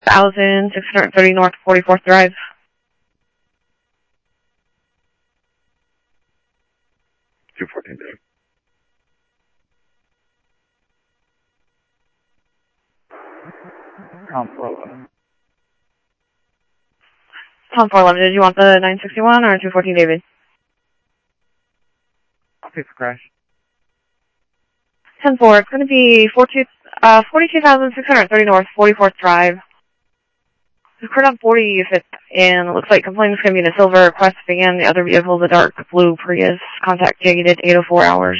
1,630 North 44th Drive. Tom 411. Tom 411, did you want the 961 or 214 David? I'll take the crash. 10-4, it's going to be 42,630 North 44th Drive. There's card on 40 if it's in. It looks like complaint is going to be in a silver Quest van. The other vehicle is a dark blue Prius. Contact jaded 804 hours.